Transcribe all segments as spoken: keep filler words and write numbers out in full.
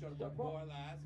shut up, boy, last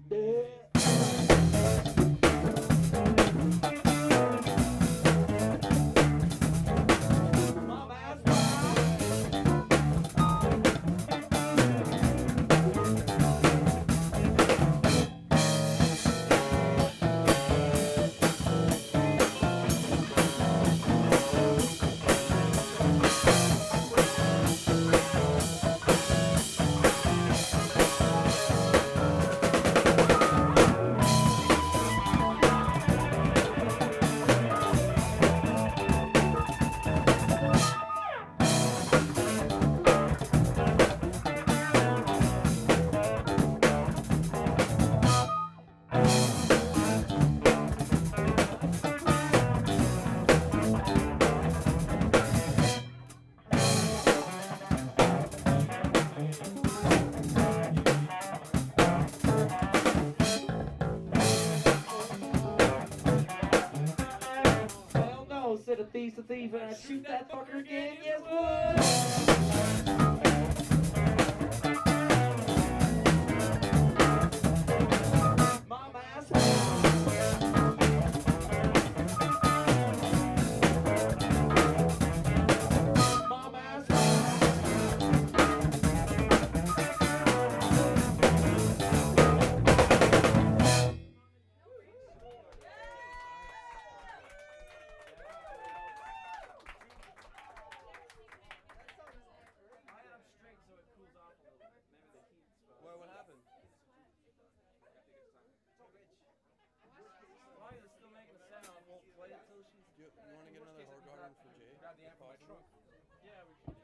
Said a thief's a thief and I'd shoot that fucker again, yes would! Mom ass Mom ass What, what happened? Why is it still making a sound? Won't play it till she's. You, you want to get another hard garden for Jay? Grab the amp from my trunk. Yeah, we should.